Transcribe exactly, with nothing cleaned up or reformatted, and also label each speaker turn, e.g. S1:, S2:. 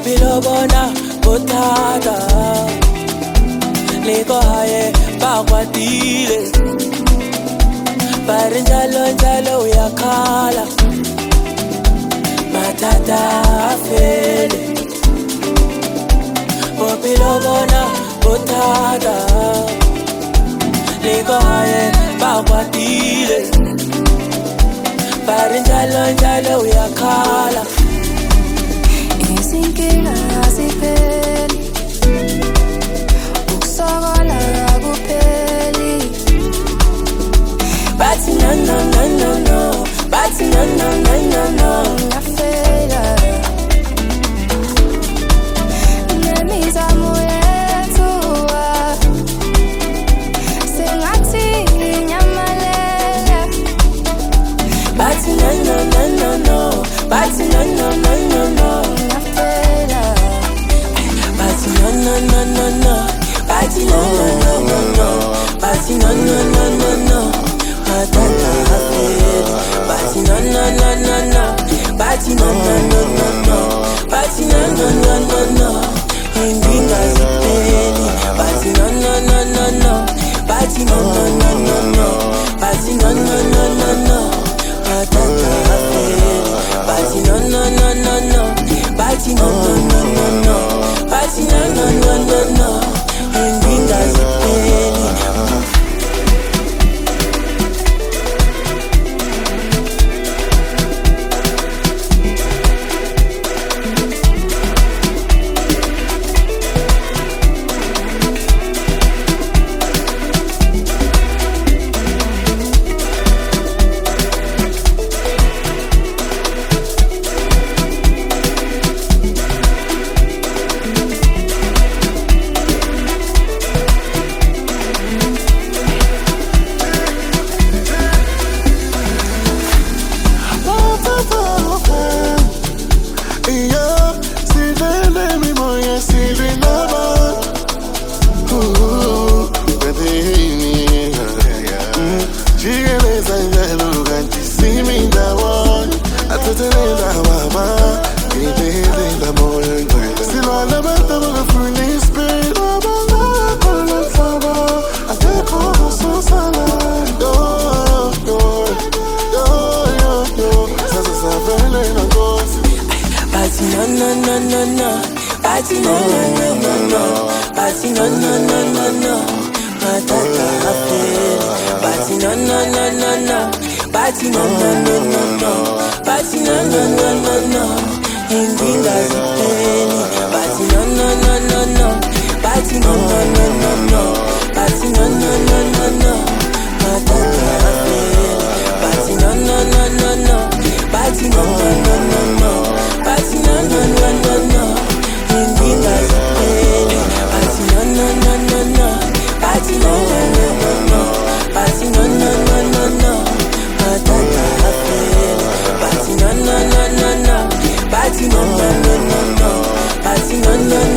S1: bophelo bona bothata le go haye ba kwatile ba re njalo njalo uyakhala mathata afele bophelo bona bothata le go haye ba kwatile ba re njalo njalo uyakhala
S2: izinkinga azipheli ukusokola akupheli
S1: bathi no no no no no bathi no no no no no
S2: ngafela nemizamo yethu sengathi inyamalele
S1: bathi no no no no no bathi no no no no no
S2: ngafela
S1: bathi no no no no no bathi no no no no no bathi no no no no no matata afeli bathi no no no no no bathi no no no no no bathi no no no no no inkinga zipheli bathi no no no no no bathi no no no no no bathi no no no no no matata afeli bathi no no no no no bathi no no no no no bathi no no no no no inkinga zipheli no no no no